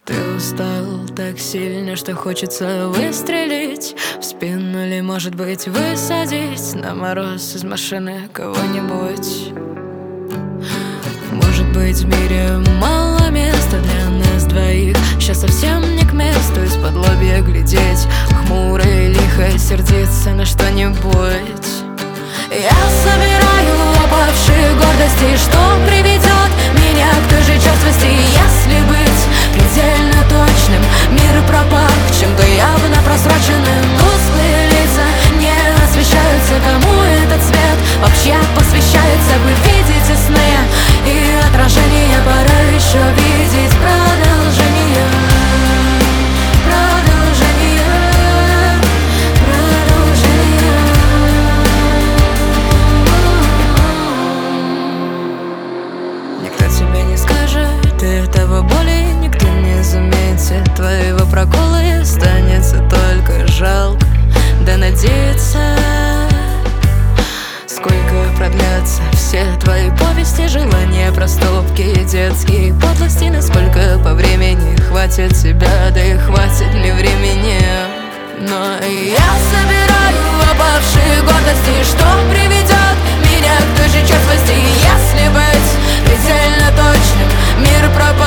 Ты устал так сильно, что хочется выстрелить в спину, или, может быть, высадить на мороз из машины кого-нибудь. Может быть, в мире мало места для нас двоих. Сейчас совсем не к месту из-под лобья глядеть хмуро и лихо сердиться на что-нибудь. Я собираю опавшие гордости, что приведет меня к той же черствости. Если быть предельно точным, мир пропах чем-то явно просроченным. Тусклые лица не освещаются, кому этот свет вообще посвящается. Вы видите сны и отражения, пора еще видеть продолжение. Никто тебе не скажет, ты этого более никто не заметит. Твоего прокола и останется только жалко, да надеяться. Сколько продлятся все твои повести, желания, проступки и детские подлости? Насколько по времени хватит тебя, да и хватит ли времени? Но я собираю опавшие гордости, что приведет меня к той же черствости. Если быть предельно точным, мир пропал.